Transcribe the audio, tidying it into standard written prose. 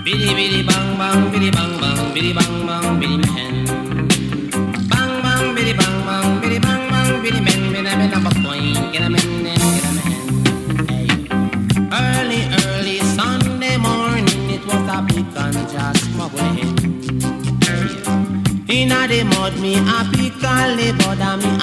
Biddy biddy bang bang, biddy bang bang, biddy bang bang, biddy man. Bang bang, biddy bang bang, biddy bang bang, biddy man. Biddy man, I'm a point, get a man, get a man. Hey. Early Sunday morning, it was a big and just smuggling. Hey. Inna the mud, me a pick and lay, but me